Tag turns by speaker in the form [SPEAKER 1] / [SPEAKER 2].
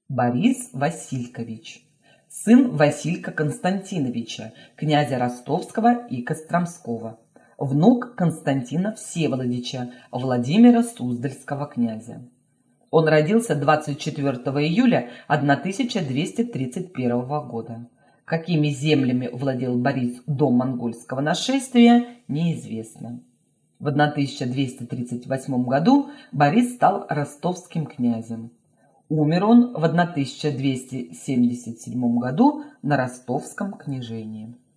[SPEAKER 1] Борис Василькович, сын Василька Константиновича, князя Ростовского и Костромского, внук Константина Всеволодича, Владимира Суздальского князя. Он родился 24 июля 1231 года. Какими землями владел Борис до монгольского нашествия, неизвестно. В 1238 году Борис стал ростовским князем. Умер он в 1277 году на ростовском княжении.